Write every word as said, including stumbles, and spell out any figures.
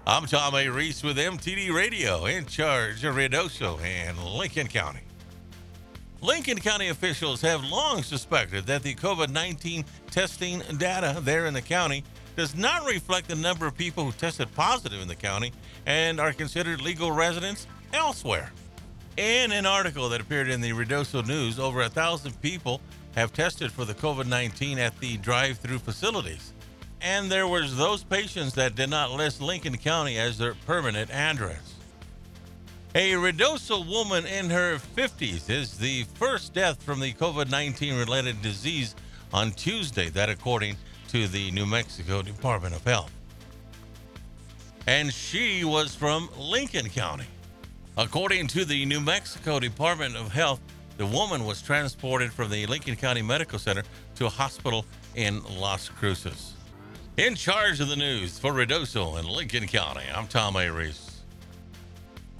I'm Tom A. Reese with M T D Radio, in charge of Ruidoso and Lincoln County. Lincoln County officials have long suspected that the COVID nineteen testing data there in the county does not reflect the number of people who tested positive in the county and are considered legal residents elsewhere. In an article that appeared in the Ruidoso News, over a thousand people have tested for the COVID nineteen at the drive-through facilities. And there was those patients that did not list Lincoln County as their permanent address. A Ruidoso woman in her fifties is the first death from the COVID nineteen related disease on Tuesday, that according to the New Mexico Department of Health. And she was from Lincoln County. According to the New Mexico Department of Health, the woman was transported from the Lincoln County Medical Center to a hospital in Las Cruces. In charge of the news for Ruidoso and Lincoln County, I'm Tom A. Reese.